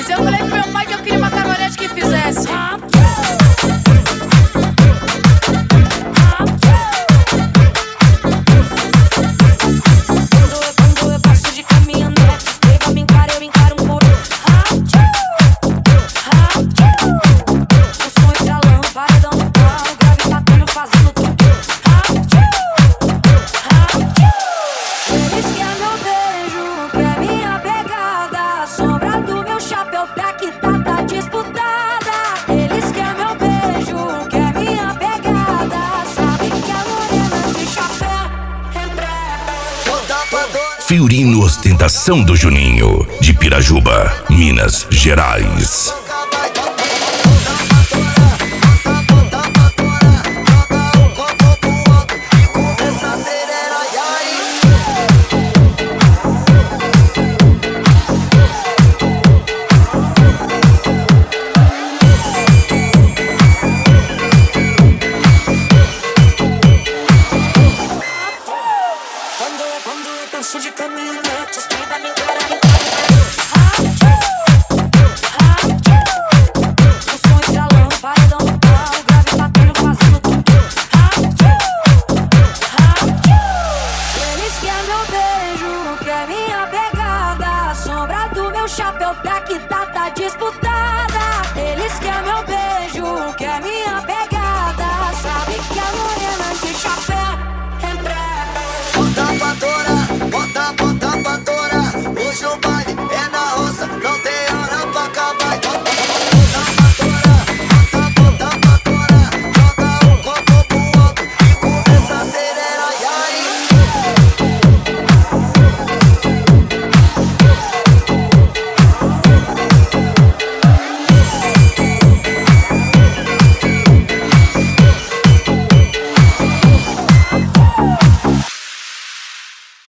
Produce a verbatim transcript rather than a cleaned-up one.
Mas eu falei pro meu pai que eu queria uma caminhonete que fizesse. Fiorino Ostentação do Juninho, de Pirajuba, Minas Gerais. De caminhonete, espida me cara, me o som estralando, paredão no pau, grave batendo, fazendo tudo. Eles querem meu beijo, quer minha pegada, a sombra do meu chapéu tá que tá, tá disputada. Eles querem meu beijo, quer minha pegada, sabe que a morena de chapéu é brava. Bota pra torar, bota, bota pra torar. Hoje eu